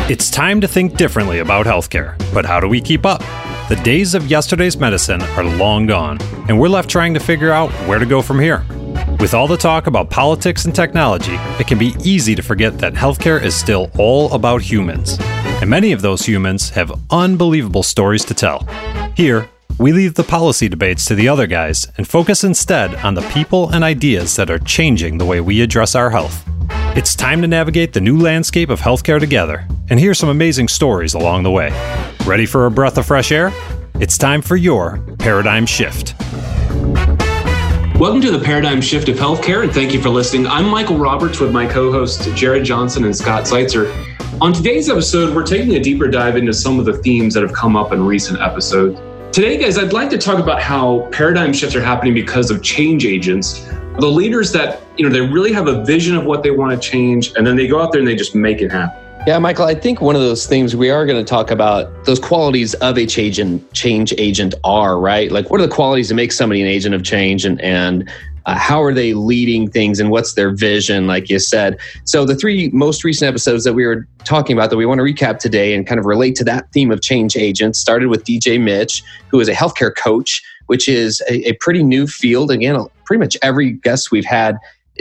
It's time to think differently about healthcare, but how do we keep up? The days of yesterday's medicine are long gone, and we're left trying to figure out where to go from here. With all the talk about politics and technology, it can be easy to forget that healthcare is still all about humans. And many of those humans have unbelievable stories to tell. Here, we leave the policy debates to the other guys and focus instead on the people and ideas that are changing the way we address our health. It's time to navigate the new landscape of healthcare together and hear some amazing stories along the way. Ready for a breath of fresh air? It's time for your Paradigm Shift. Welcome to the Paradigm Shift of Healthcare, and thank you for listening. I'm Michael Roberts with my co-hosts Jared Johnson and Scott Seitzer. On today's episode, we're taking a deeper dive into some of the themes that have come up in recent episodes. Today, guys, I'd like to talk about how paradigm shifts are happening because of change agents. The leaders that, they really have a vision of what they want to change, and then they go out there and they just make it happen. Yeah, Michael, I think one of those things we are going to talk about, those qualities of a change agent are, right? Like, what are the qualities that make somebody an agent of change, and how are they leading things, and what's their vision, like you said? So the three most recent episodes that we were talking about that we want to recap today and kind of relate to that theme of change agents started with DJ Mitch, who is a healthcare coach, which is a pretty new field. Again, pretty much every guest we've had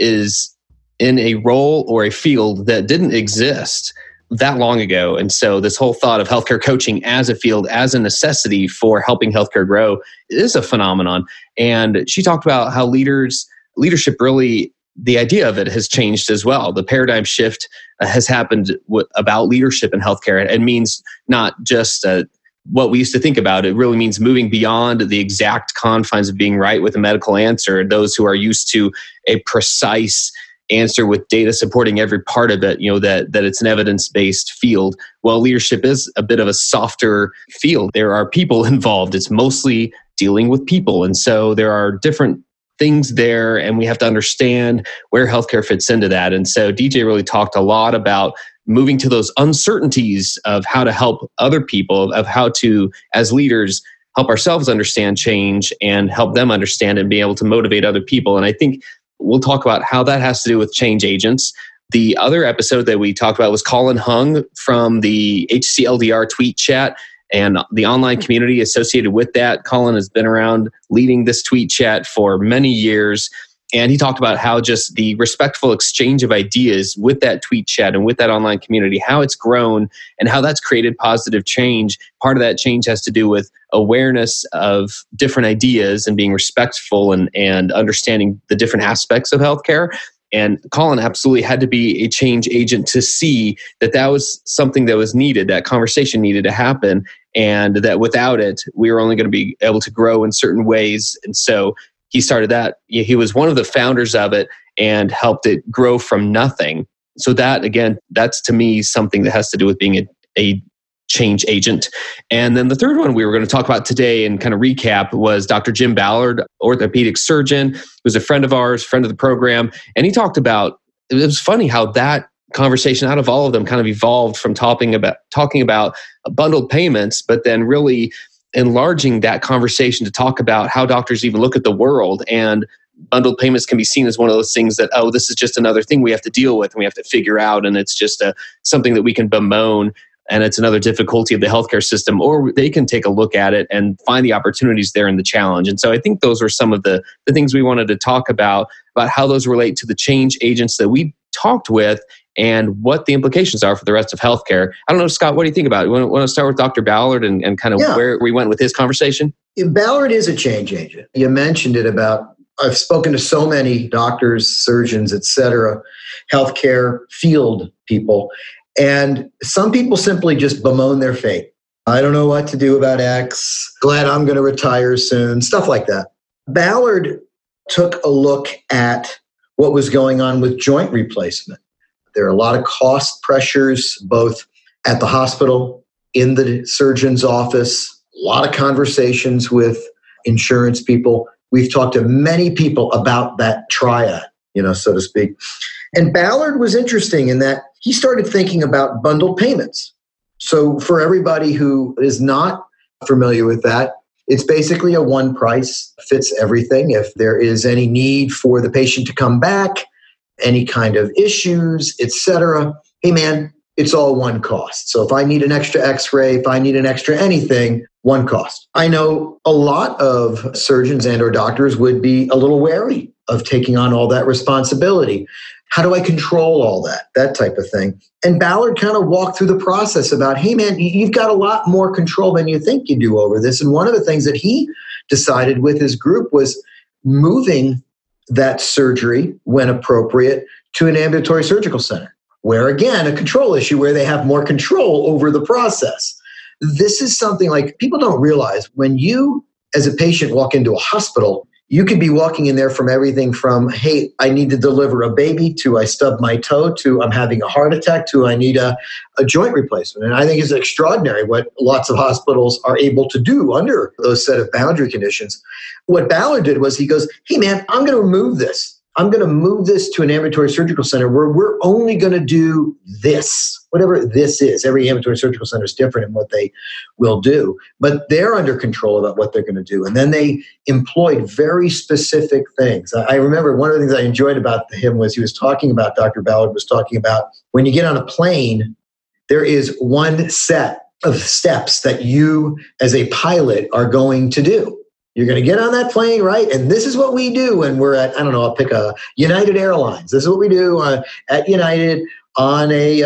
is in a role or a field that didn't exist that long ago. And so this whole thought of healthcare coaching as a field, as a necessity for helping healthcare grow is a phenomenon. And she talked about how leadership really, the idea of it has changed as well. The paradigm shift has happened about leadership in healthcare. It means not just what we used to think about. It really means moving beyond the exact confines of being right with a medical answer. Those who are used to a precise answer with data supporting every part of it, that it's an evidence-based field. Well, leadership is a bit of a softer field. There are people involved. It's mostly dealing with people. And so there are different things there, and we have to understand where healthcare fits into that. And so DJ really talked a lot about moving to those uncertainties of how to help other people, of how to, as leaders, help ourselves understand change and help them understand and be able to motivate other people. And I think we'll talk about how that has to do with change agents. The other episode that we talked about was Colin Hung from the HCLDR tweet chat and the online community associated with that. Colin has been around leading this tweet chat for many years. And he talked about how just the respectful exchange of ideas with that tweet chat and with that online community, how it's grown and how that's created positive change. Part of that change has to do with awareness of different ideas and being respectful and understanding the different aspects of healthcare. And Colin absolutely had to be a change agent to see that that was something that was needed, that conversation needed to happen, and that without it, we were only going to be able to grow in certain ways. And so he started that. He was one of the founders of it and helped it grow from nothing. So that, again, that's to me something that has to do with being a change agent. And then the third one we were going to talk about today and kind of recap was Dr. Jim Ballard, orthopedic surgeon, who's a friend of ours, friend of the program. And he talked about, it was funny how that conversation out of all of them kind of evolved from talking about bundled payments, but then really enlarging that conversation to talk about how doctors even look at the world. And bundled payments can be seen as one of those things that, this is just another thing we have to deal with and we have to figure out. And it's just something that we can bemoan. And it's another difficulty of the healthcare system, or they can take a look at it and find the opportunities there in the challenge. And so I think those are some of the things we wanted to talk about how those relate to the change agents that we talked with and what the implications are for the rest of healthcare. I don't know, Scott, what do you think about it? You want to start with Dr. Ballard and kind of where we went with his conversation? Ballard is a change agent. You mentioned it about, I've spoken to so many doctors, surgeons, et cetera, healthcare field people, and some people simply just bemoan their fate. I don't know what to do about X. Glad I'm going to retire soon, stuff like that. Ballard took a look at what was going on with joint replacement. There are a lot of cost pressures, both at the hospital, in the surgeon's office, a lot of conversations with insurance people. We've talked to many people about that triad, so to speak. And Ballard was interesting in that he started thinking about bundled payments. So for everybody who is not familiar with that, it's basically a one price, fits everything. If there is any need for the patient to come back, any kind of issues, etc. Hey man, it's all one cost. So if I need an extra x-ray, if I need an extra anything, one cost. I know a lot of surgeons and or doctors would be a little wary of taking on all that responsibility. How do I control all that type of thing? And Ballard kind of walked through the process about, hey man, you've got a lot more control than you think you do over this. And one of the things that he decided with his group was moving that surgery, when appropriate, to an ambulatory surgical center, where again, a control issue where they have more control over the process. This is something like people don't realize when you, as a patient, walk into a hospital, you could be walking in there from everything from, hey, I need to deliver a baby, to I stubbed my toe, to I'm having a heart attack, to I need a joint replacement. And I think it's extraordinary what lots of hospitals are able to do under those set of boundary conditions. What Ballard did was he goes, hey man, I'm going to remove this. I'm going to move this to an ambulatory surgical center where we're only going to do this, whatever this is. Every ambulatory surgical center is different in what they will do, but they're under control about what they're going to do. And then they employed very specific things. I remember one of the things I enjoyed about him was he was talking about, Dr. Ballard was talking about, when you get on a plane, there is one set of steps that you as a pilot are going to do. You're going to get on that plane, right? And this is what we do when we're at, I don't know, I'll pick a United Airlines. This is what we do at United on a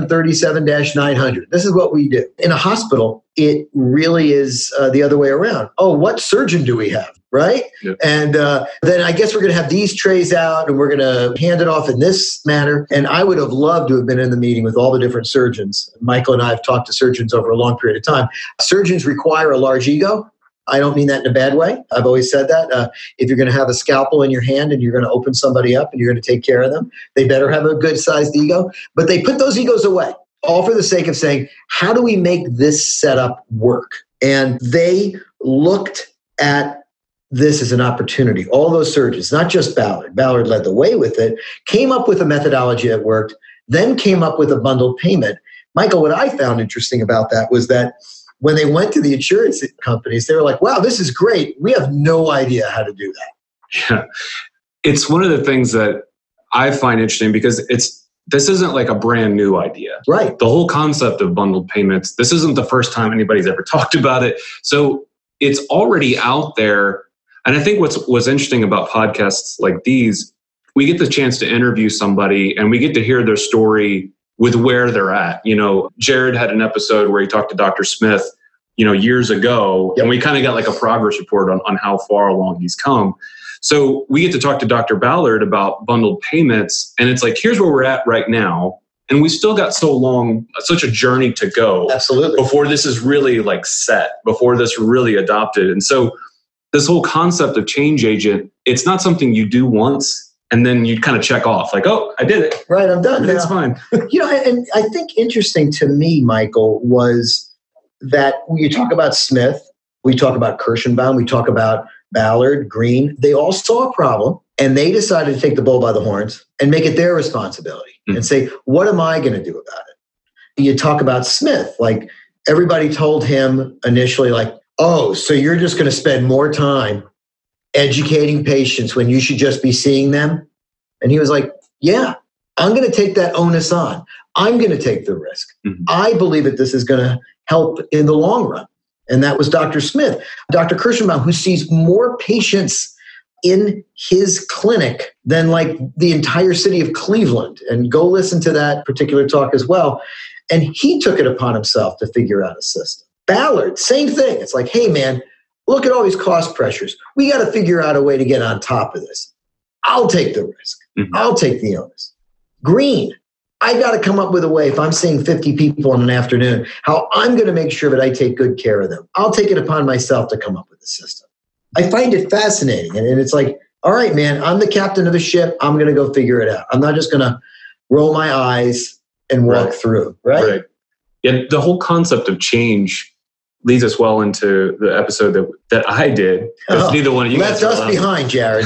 737-900. This is what we do. In a hospital, it really is the other way around. Oh, what surgeon do we have, right? Yep. And then I guess we're going to have these trays out and we're going to hand it off in this manner. And I would have loved to have been in the meeting with all the different surgeons. Michael and I have talked to surgeons over a long period of time. Surgeons require a large ego. I don't mean that in a bad way. I've always said that. If you're going to have a scalpel in your hand and you're going to open somebody up and you're going to take care of them, they better have a good-sized ego. But they put those egos away, all for the sake of saying, how do we make this setup work? And they looked at this as an opportunity. All those surgeons, not just Ballard. Ballard led the way with it, came up with a methodology that worked, then came up with a bundled payment. Michael, what I found interesting about that was that when they went to the insurance companies, they were like, wow, this is great. We have no idea how to do that. Yeah. It's one of the things that I find interesting because this isn't like a brand new idea. Right. The whole concept of bundled payments, this isn't the first time anybody's ever talked about it. So it's already out there. And I think what's interesting about podcasts like these, we get the chance to interview somebody and we get to hear their story with where they're at. You know, Jared had an episode where he talked to Dr. Smith, years ago, and we kind of got like a progress report on how far along he's come. So we get to talk to Dr. Ballard about bundled payments, and it's like, here's where we're at right now. And we still got such a journey to go. Absolutely. Before this is really like set, before this really adopted. And so this whole concept of change agent, it's not something you do once and then you kind of check off like, oh, I did it. Right, I'm done. It's fine. And I think interesting to me, Michael, was that when you talk about Smith, we talk about Kirschenbaum, we talk about Ballard, Green, they all saw a problem and they decided to take the bull by the horns and make it their responsibility and say, what am I going to do about it? You talk about Smith, like everybody told him initially like, oh, so you're just going to spend more time educating patients when you should just be seeing them? And he was like, yeah, I'm going to take that onus on. I'm going to take the risk. Mm-hmm. I believe that this is going to help in the long run. And that was Dr. Smith. Dr. Kirschenbaum, who sees more patients in his clinic than like the entire city of Cleveland. And go listen to that particular talk as well. And he took it upon himself to figure out a system. Ballard, same thing. It's like, hey, man, look at all these cost pressures. We got to figure out a way to get on top of this. I'll take the risk. Mm-hmm. I'll take the onus. Green, I got to come up with a way, if I'm seeing 50 people in an afternoon, how I'm going to make sure that I take good care of them. I'll take it upon myself to come up with a system. I find it fascinating. And it's like, all right, man, I'm the captain of the ship. I'm going to go figure it out. I'm not just going to roll my eyes and walk through, right? Yeah, the whole concept of change leads us well into the episode that I did. Neither one of you left us behind, Jared.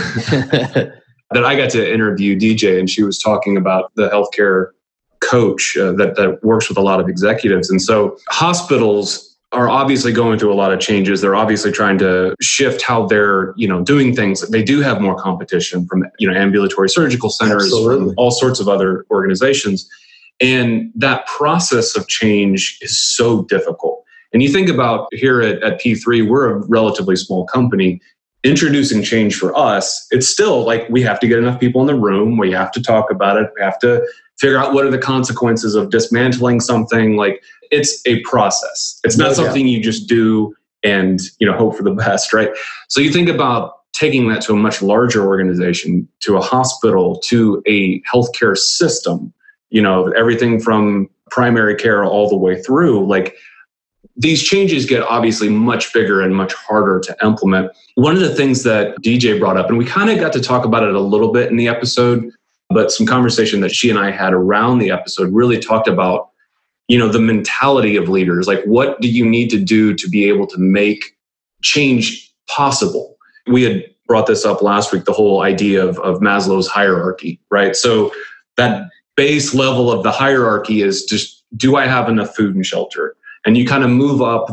That I got to interview DJ, and she was talking about the healthcare coach that works with a lot of executives. And so hospitals are obviously going through a lot of changes. They're obviously trying to shift how they're, doing things. They do have more competition from, ambulatory surgical centers, from all sorts of other organizations. And that process of change is so difficult. And you think about here at P3, we're a relatively small company. Introducing change for us, it's still like we have to get enough people in the room. We have to talk about it. We have to figure out what are the consequences of dismantling something. Like, it's a process. It's not something you just do and hope for the best, right? So you think about taking that to a much larger organization, to a hospital, to a healthcare system, everything from primary care all the way through. Like, these changes get obviously much bigger and much harder to implement. One of the things that DJ brought up, and we kind of got to talk about it a little bit in the episode, but some conversation that she and I had around the episode really talked about, the mentality of leaders. Like, what do you need to do to be able to make change possible? We had brought this up last week, the whole idea of Maslow's hierarchy, right? So that base level of the hierarchy is just, do I have enough food and shelter? And you kind of move up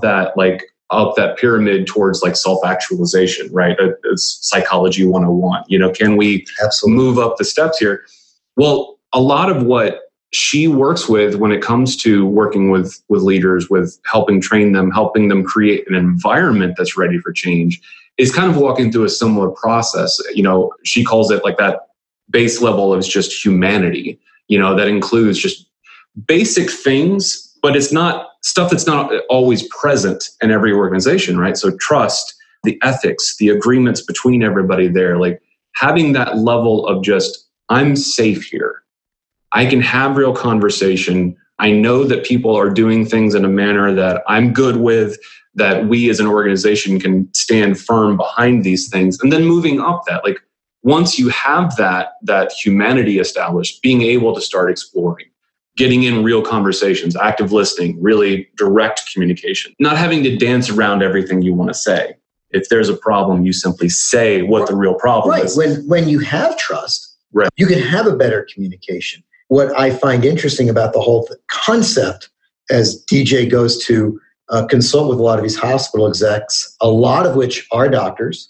that pyramid towards like self-actualization, right? It's psychology 101. Can we move up the steps here? Well, a lot of what she works with when it comes to working with leaders, with helping train them, helping them create an environment that's ready for change, is kind of walking through a similar process. She calls it like that base level is just humanity, that includes just basic things, but it's not stuff that's not always present in every organization, right? So trust, the ethics, the agreements between everybody there, like having that level of just, I'm safe here. I can have real conversation. I know that people are doing things in a manner that I'm good with, that we as an organization can stand firm behind these things. And then moving up that, like once you have that humanity established, being able to start exploring, getting in real conversations, active listening, really direct communication, not having to dance around everything you want to say. If there's a problem, you simply say what the real problem is. When you have trust, right, you can have a better communication. What I find interesting about the whole concept, as DJ goes to consult with a lot of these hospital execs, a lot of which are doctors,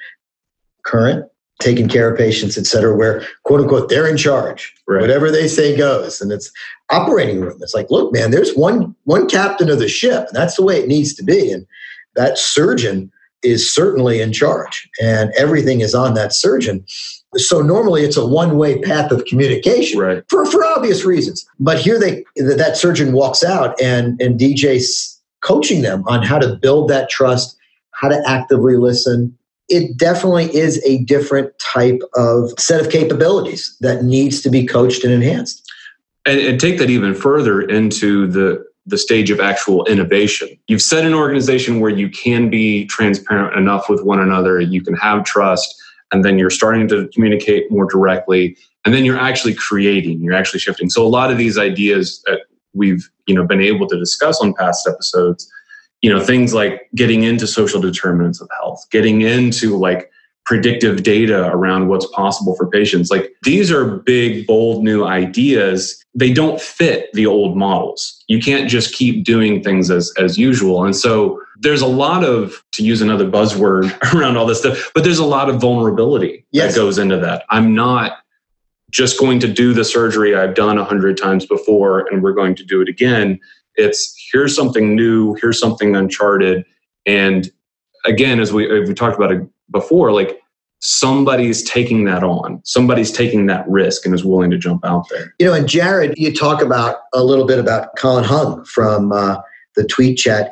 current, taking care of patients, et cetera, where, quote unquote, they're in charge. Right. Whatever they say goes. And it's operating room. It's like, look, man, there's one captain of the ship, and that's the way it needs to be. And that surgeon is certainly in charge, and everything is on that surgeon. So normally it's a one-way path of communication, right, for obvious reasons. But here that surgeon walks out, and DJ's coaching them on how to build that trust, how to actively listen. It definitely is a different type of set of capabilities that needs to be coached and enhanced. And take that even further into the stage of actual innovation. You've set an organization where you can be transparent enough with one another, you can have trust, and then you're starting to communicate more directly, and then you're actually creating, you're actually shifting. So a lot of these ideas that we've been able to discuss on past episodes, things like getting into social determinants of health, getting into like predictive data around what's possible for patients. Like, these are big, bold, new ideas. They don't fit the old models. You can't just keep doing things as usual. And so there's a lot of, to use another buzzword around all this stuff, but there's a lot of vulnerability that goes into that. I'm not just going to do the surgery I've done 100 times before and we're going to do it again. It's, here's something new, here's something uncharted. And again, as we talked about it before, like, somebody's taking that on, somebody's taking that risk and is willing to jump out there. And Jared, you talk about a little bit about Colin Hung from the tweet chat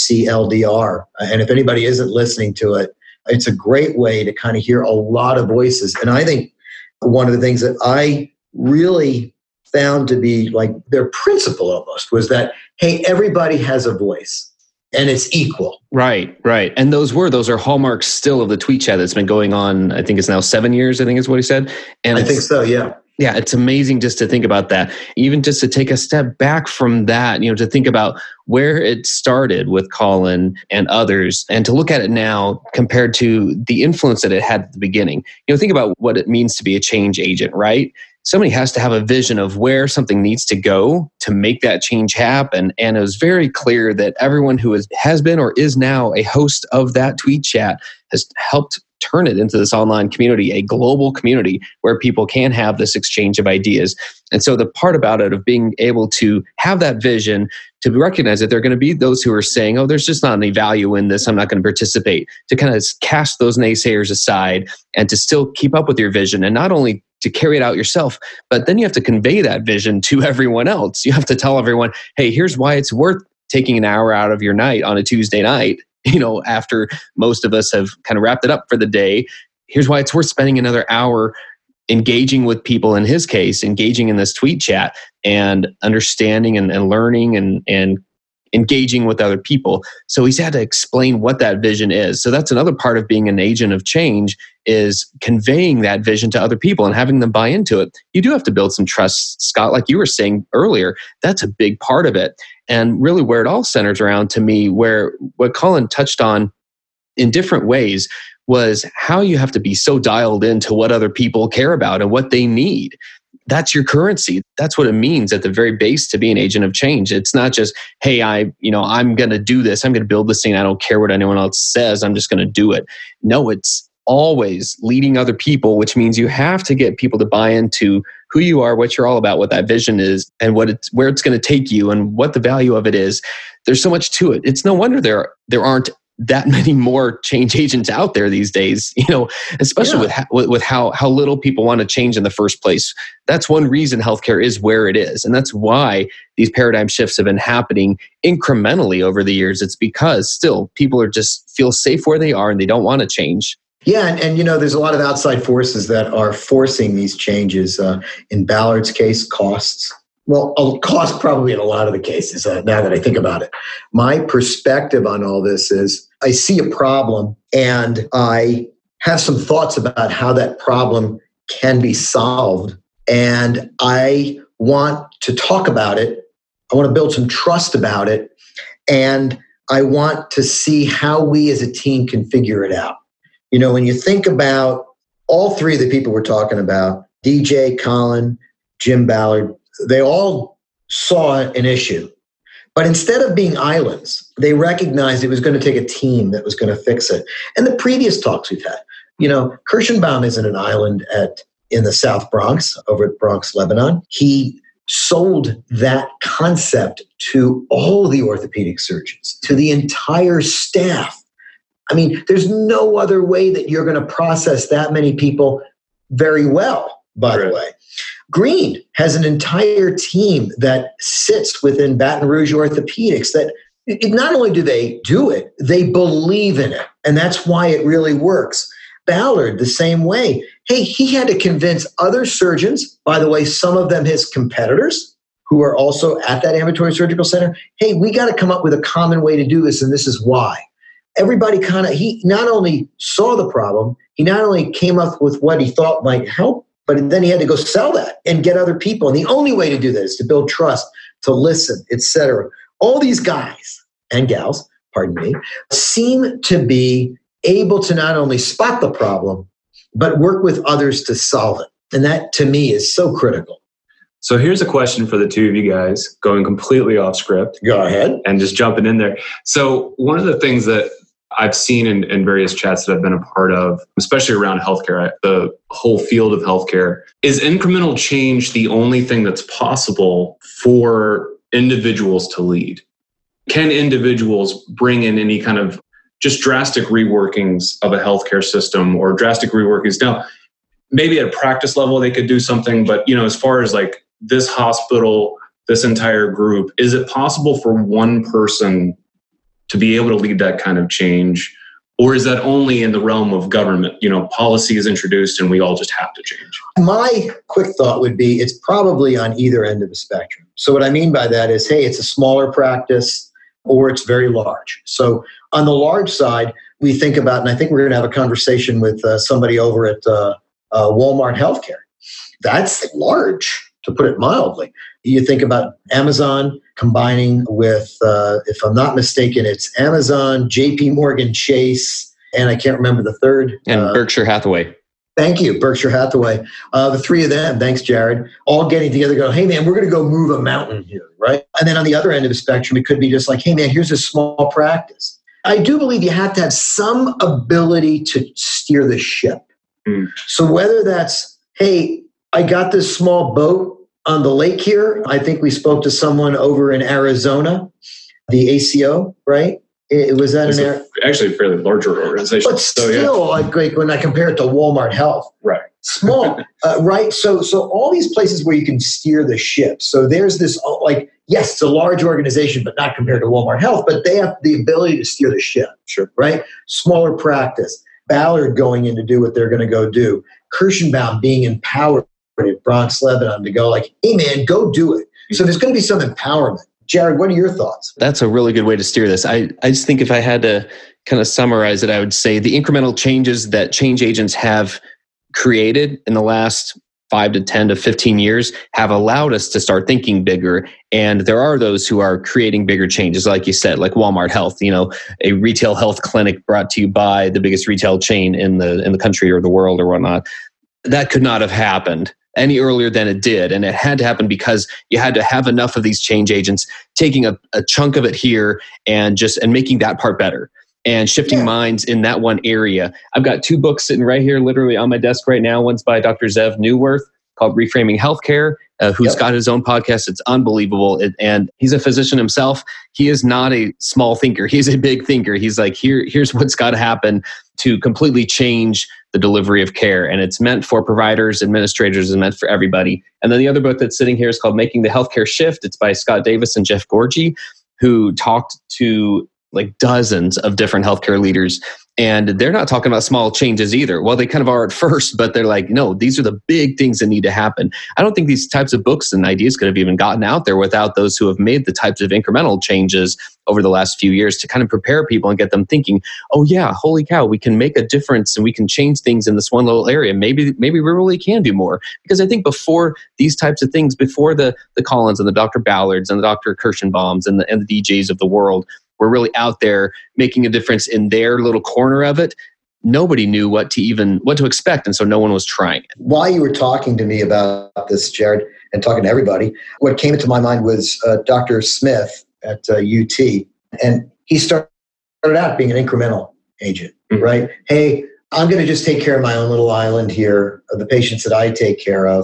HCLDR. And if anybody isn't listening to it, it's a great way to kind of hear a lot of voices. And I think one of the things that I really found to be like their principle almost was that, hey, everybody has a voice. And it's equal. Right. And those are hallmarks still of the tweet chat that's been going on. I think it's now 7 years, I think is what he said. And I think so, yeah. Yeah, it's amazing just to think about that. Even just to take a step back from that, to think about where it started with Colin and others, and to look at it now compared to the influence that it had at the beginning. Think about what it means to be a change agent, right? Somebody has to have a vision of where something needs to go to make that change happen. And it was very clear that everyone who has been or is now a host of that tweet chat has helped turn it into this online community, a global community where people can have this exchange of ideas. And so the part about it of being able to have that vision, to recognize that there are going to be those who are saying, oh, there's just not any value in this, I'm not going to participate, to kind of cast those naysayers aside and to still keep up with your vision, and not only to carry it out yourself, but then you have to convey that vision to everyone else. You have to tell everyone, hey, here's why it's worth taking an hour out of your night on a Tuesday night, after most of us have kind of wrapped it up for the day. Here's why it's worth spending another hour engaging with people, in his case, engaging in this tweet chat and understanding and learning and engaging with other people. So he's had to explain what that vision is. So that's another part of being an agent of change, is conveying that vision to other people and having them buy into it. You do have to build some trust, Scott, like you were saying earlier. That's a big part of it. And really where it all centers around, to me, where what Colin touched on in different ways, was how you have to be so dialed into what other people care about and what they need. That's your currency. That's what it means at the very base to be an agent of change. It's not just, hey, I'm going to do this. I'm going to build this thing. I don't care what anyone else says. I'm just going to do it. No, it's always leading other people, which means you have to get people to buy into who you are, what you're all about, what that vision is, and where it's going to take you, and what the value of it is. There's so much to it. It's no wonder there aren't that many more change agents out there these days, especially with how little people want to change in the first place. That's one reason healthcare is where it is. And that's why these paradigm shifts have been happening incrementally over the years. It's because still people are just feel safe where they are and they don't want to change. Yeah, and there's a lot of outside forces that are forcing these changes. In Ballard's case, costs. Well, cost probably in a lot of the cases, now that I think about it. My perspective on all this is I see a problem and I have some thoughts about how that problem can be solved. And I want to talk about it. I want to build some trust about it. And I want to see how we as a team can figure it out. When you think about all three of the people we're talking about, DJ, Colin, Jim Ballard, they all saw an issue. But instead of being islands, they recognized it was going to take a team that was going to fix it. And the previous talks we've had, Kirschenbaum isn't an island in the South Bronx, over at Bronx, Lebanon. He sold that concept to all the orthopedic surgeons, to the entire staff. I mean, there's no other way that you're going to process that many people very well, by the way. Green has an entire team that sits within Baton Rouge Orthopedics that not only do they do it, they believe in it. And that's why it really works. Ballard, the same way. Hey, he had to convince other surgeons, by the way, some of them his competitors, who are also at that ambulatory surgical center. Hey, we got to come up with a common way to do this, and this is why. Everybody he not only saw the problem, he not only came up with what he thought might help, but then he had to go sell that and get other people. And the only way to do that is to build trust, to listen, etc. All these guys and gals, pardon me, seem to be able to not only spot the problem, but work with others to solve it. And that, to me, is so critical. So here's a question for the two of you guys, going completely off script. Go ahead. And just jumping in there. So one of the things that I've seen in various chats that I've been a part of, especially around healthcare, the whole field of healthcare, is incremental change the only thing that's possible for individuals to lead? Can individuals bring in any kind of just drastic reworkings of a healthcare system or drastic reworkings? Now, maybe at a practice level, they could do something, but as far as like this hospital, this entire group, is it possible for one person to be able to lead that kind of change? Or is that only in the realm of government? Policy is introduced and we all just have to change. My quick thought would be it's probably on either end of the spectrum. So what I mean by that is, hey, it's a smaller practice or it's very large. So on the large side, we think about, and I think we're going to have a conversation with somebody over at Walmart Healthcare. That's large, to put it mildly. You think about Amazon combining with, if I'm not mistaken, it's Amazon, JP Morgan Chase, and I can't remember the third. And Berkshire Hathaway. Thank you, Berkshire Hathaway. The three of them, thanks, Jared, all getting together going, hey, man, we're going to go move a mountain here, right? And then on the other end of the spectrum, it could be just like, hey, man, here's a small practice. I do believe you have to have some ability to steer the ship. So whether that's, hey, I got this small boat on the lake here. I think we spoke to someone over in Arizona, the ACO, right? It was that actually a fairly larger organization. But still, like when I compare it to Walmart Health, right? Small, right? So all these places where you can steer the ship. So there's this, like, yes, it's a large organization, but not compared to Walmart Health, but they have the ability to steer the ship, sure, right? Smaller practice. Ballard going in to do what they're going to go do. Kirschenbaum being empowered at Bronx Lebanon to go like, hey man, go do it. So there's going to be some empowerment. Jared, what are your thoughts? That's a really good way to steer this. I just think if I had to kind of summarize it, I would say the incremental changes that change agents have created in the last 5 to 10 to 15 years have allowed us to start thinking bigger. And there are those who are creating bigger changes, like you said, like Walmart Health, a retail health clinic brought to you by the biggest retail chain in the country or the world or whatnot. That could not have happened any earlier than it did. And it had to happen because you had to have enough of these change agents taking a chunk of it here and making that part better and shifting minds in that one area. I've got 2 books sitting right here, literally on my desk right now. One's by Dr. Zev Neuwirth called Reframing Healthcare, who's got his own podcast. It's unbelievable. And he's a physician himself. He is not a small thinker. He's a big thinker. He's like, here's what's got to happen to completely change the delivery of care. And it's meant for providers, administrators, and meant for everybody. And then the other book that's sitting here is called Making the Healthcare Shift. It's by Scott Davis and Jeff Gorgie, who talked to like dozens of different healthcare leaders. And they're not talking about small changes either. Well, they kind of are at first, but they're like, no, these are the big things that need to happen. I don't think these types of books and ideas could have even gotten out there without those who have made the types of incremental changes over the last few years to kind of prepare people and get them thinking, oh yeah, holy cow, we can make a difference and we can change things in this one little area. Maybe we really can do more. Because I think before these types of things, before the Collins and the Dr. Ballards and the Dr. Kirschenbaums and the DJs of the world, were really out there making a difference in their little corner of it, nobody knew what to expect. And so no one was trying it. While you were talking to me about this, Jared, and talking to everybody, what came into my mind was Dr. Smith at UT. And he started out being an incremental agent, right? Hey, I'm going to just take care of my own little island here of the patients that I take care of.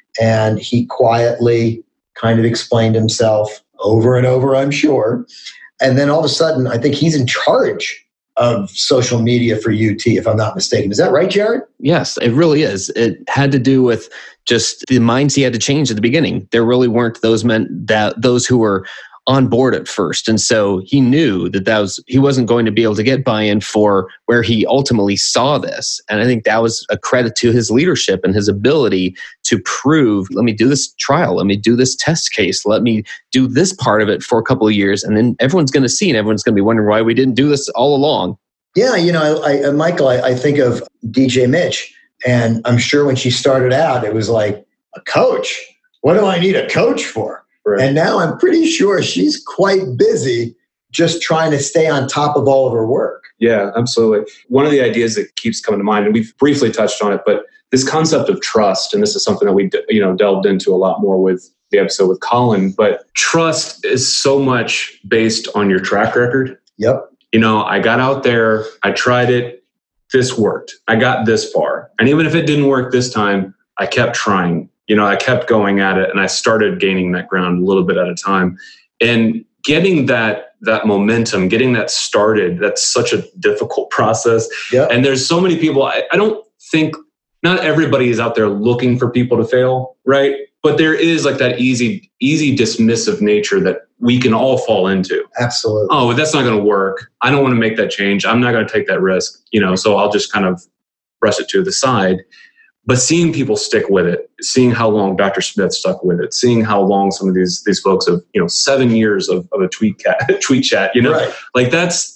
And he quietly kind of explained himself over and over, I'm sure. And then all of a sudden, I think he's in charge of social media for UT, if I'm not mistaken. Is that right, Jared? Yes, it really is. It had to do with just the minds he had to change at the beginning. There really weren't those who were on board at first. And so he knew that he wasn't going to be able to get buy-in for where he ultimately saw this. And I think that was a credit to his leadership and his ability to prove, let me do this trial, let me do this test case, let me do this part of it for a couple of years. And then everyone's going to see and everyone's going to be wondering why we didn't do this all along. Yeah, Michael, I think of DJ Mitch, and I'm sure when she started out, it was like, a coach? What do I need a coach for? Right. And now I'm pretty sure she's quite busy just trying to stay on top of all of her work. Yeah, absolutely. One of the ideas that keeps coming to mind, and we've briefly touched on it, but this concept of trust, and this is something that we delved into a lot more with the episode with Colin, but trust is so much based on your track record. Yep. I got out there, I tried it, this worked. I got this far. And even if it didn't work this time, I kept trying. I kept going at it and I started gaining that ground a little bit at a time. And getting that momentum, getting that started, that's such a difficult process. Yep. And there's so many people, I don't think, not everybody is out there looking for people to fail, right? But there is like that easy dismissive nature that we can all fall into. Absolutely. Oh, that's not going to work. I don't want to make that change. I'm not going to take that risk, so I'll just kind of brush it to the side. But seeing people stick with it, seeing how long Dr. Smith stuck with it, seeing how long some of these folks have, 7 years of a tweet chat, right. Like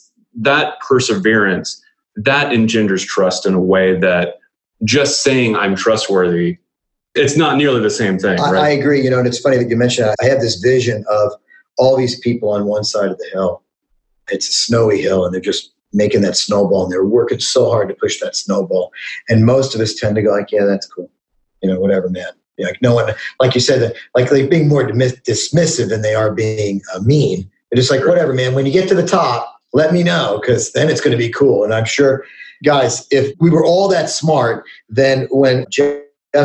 that perseverance, that engenders trust in a way that just saying I'm trustworthy, it's not nearly the same thing. Right? I agree. And it's funny that you mentioned that. I have this vision of all these people on one side of the hill. It's a snowy hill and they're just making that snowball and they're working so hard to push that snowball. And most of us tend to go like, yeah, that's cool. Whatever, man. Like no one, like you said, like they're being more dismissive than they are being mean. They're just like, whatever, man. When you get to the top, let me know, because then it's going to be cool. And I'm sure, guys, if we were all that smart, then when Jeff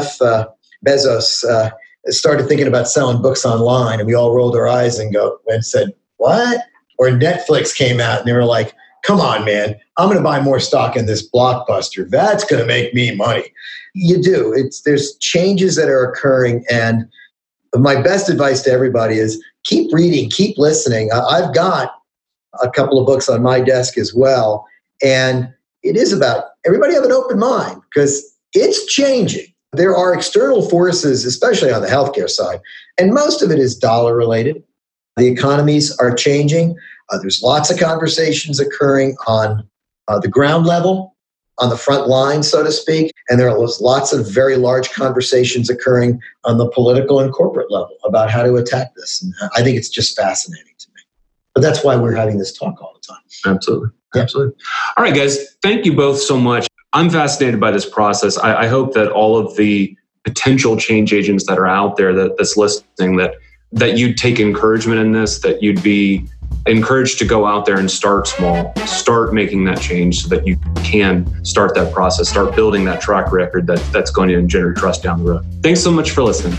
Bezos started thinking about selling books online, and we all rolled our eyes and said, what? Or Netflix came out and they were like, come on, man, I'm going to buy more stock in this Blockbuster. That's going to make me money. You do. There's changes that are occurring. And my best advice to everybody is keep reading, keep listening. I've got a couple of books on my desk as well. And it is about everybody have an open mind, because it's changing. There are external forces, especially on the healthcare side, and most of it is dollar related. The economies are changing. There's lots of conversations occurring on the ground level, on the front line, so to speak. And there are lots of very large conversations occurring on the political and corporate level about how to attack this. And I think it's just fascinating to me. But that's why we're having this talk all the time. Absolutely. Yeah. Absolutely. All right, guys, thank you both so much. I'm fascinated by this process. I hope that all of the potential change agents that are out there that's listening, that you'd take encouragement in this, that you'd be encouraged to go out there and start small, start making that change so that you can start that process, start building that track record that's going to generate trust down the road. Thanks so much for listening.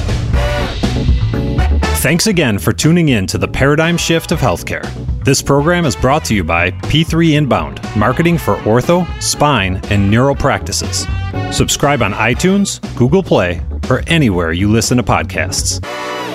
Thanks again for tuning in to the Paradigm Shift of Healthcare. This program is brought to you by P3 Inbound, marketing for ortho, spine, and neural practices. Subscribe on iTunes, Google Play, or anywhere you listen to podcasts.